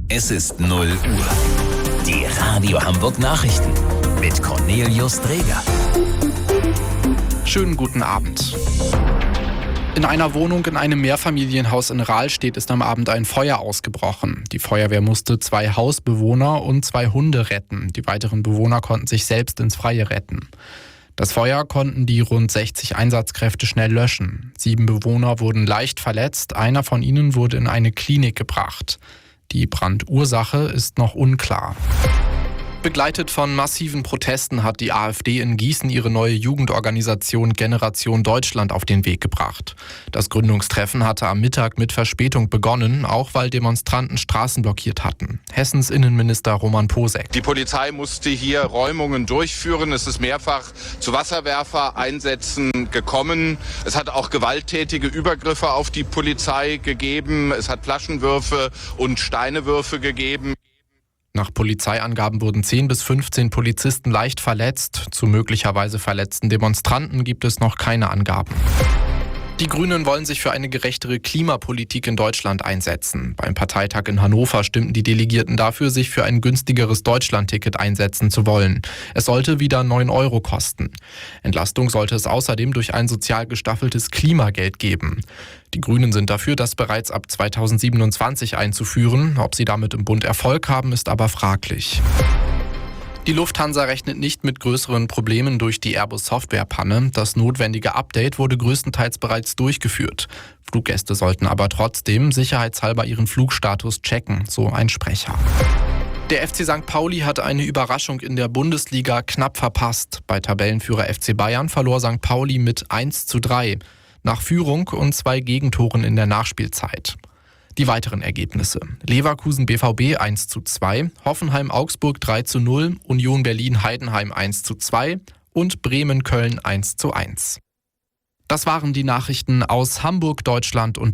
Es ist 0 Uhr. Die Radio Hamburg Nachrichten mit Cornelius Dreger. Schönen guten Abend. In einer Wohnung in einem Mehrfamilienhaus in Rahlstedt ist am Abend ein Feuer ausgebrochen. Die Feuerwehr musste 2 Hausbewohner und 2 Hunde retten. Die weiteren Bewohner konnten sich selbst ins Freie retten. Das Feuer konnten die rund 60 Einsatzkräfte schnell löschen. 7 Bewohner wurden leicht verletzt, einer von ihnen wurde in eine Klinik gebracht. Die Brandursache ist noch unklar. Begleitet von massiven Protesten hat die AfD in Gießen ihre neue Jugendorganisation Generation Deutschland auf den Weg gebracht. Das Gründungstreffen hatte am Mittag mit Verspätung begonnen, auch weil Demonstranten Straßen blockiert hatten. Hessens Innenminister Roman Posek. Die Polizei musste hier Räumungen durchführen. Es ist mehrfach zu Wasserwerfereinsätzen gekommen. Es hat auch gewalttätige Übergriffe auf die Polizei gegeben. Es hat Flaschenwürfe und Steinewürfe gegeben. Nach Polizeiangaben wurden 10 bis 15 Polizisten leicht verletzt. Zu möglicherweise verletzten Demonstranten gibt es noch keine Angaben. Die Grünen wollen sich für eine gerechtere Klimapolitik in Deutschland einsetzen. Beim Parteitag in Hannover stimmten die Delegierten dafür, sich für ein günstigeres Deutschlandticket einsetzen zu wollen. Es sollte wieder 9 Euro kosten. Entlastung sollte es außerdem durch ein sozial gestaffeltes Klimageld geben. Die Grünen sind dafür, das bereits ab 2027 einzuführen. Ob sie damit im Bund Erfolg haben, ist aber fraglich. Die Lufthansa rechnet nicht mit größeren Problemen durch die Airbus-Softwarepanne. Das notwendige Update wurde größtenteils bereits durchgeführt. Fluggäste sollten aber trotzdem sicherheitshalber ihren Flugstatus checken, so ein Sprecher. Der FC St. Pauli hat eine Überraschung in der Bundesliga knapp verpasst. Bei Tabellenführer FC Bayern verlor St. Pauli mit 1:3 nach Führung und 2 Gegentoren in der Nachspielzeit. Die weiteren Ergebnisse: Leverkusen BVB 1:2, Hoffenheim Augsburg 3:0, Union Berlin Heidenheim 1:2 und Bremen Köln 1:1. Das waren die Nachrichten aus Hamburg, Deutschland und